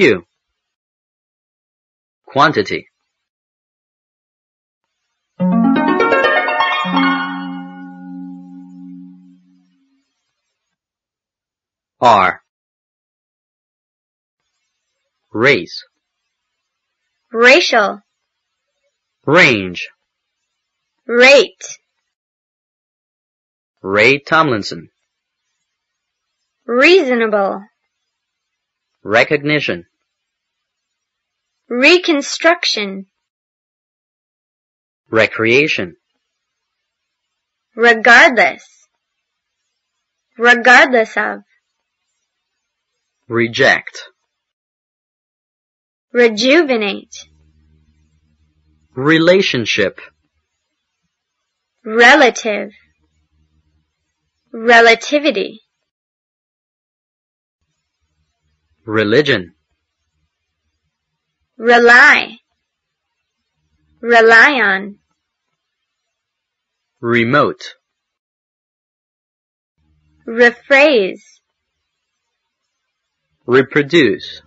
Few. Quantity. R. Race. Racial. Range. Rate. Ray Tomlinson. Reasonable. Recognition. Reconstruction. Recreation. Regardless. Regardless of. Reject. Rejuvenate. Relationship. Relative. Relativity. Religion. Rely. Rely on. Remote. Rephrase. Reproduce.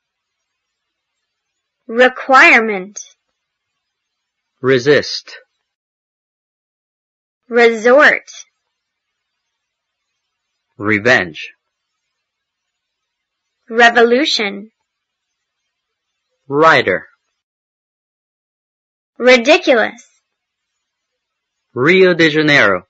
Requirement. Resist. Resort. Revenge. Revolution. Rider. Ridiculous. Rio de Janeiro.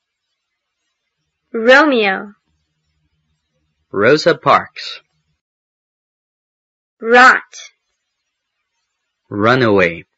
Romeo. Rosa Parks. Rot. Runaway.